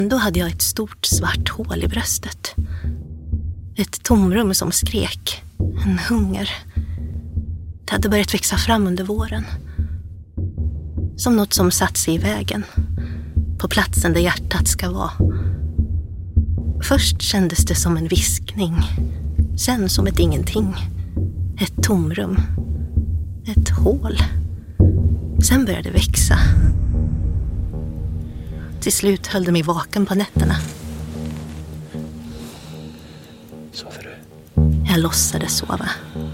Då hade jag ett stort svart hål i bröstet. Ett tomrum som skrek. En hunger. Det hade börjat växa fram under våren. Som något som satt sig i vägen. På platsen där hjärtat ska vara. Först kändes det som en viskning. Sen som ett ingenting. Ett tomrum. Ett hål. Sen började det växa. Till slut höll det mig vaken på nätterna. Sover du? Jag låtsades sova.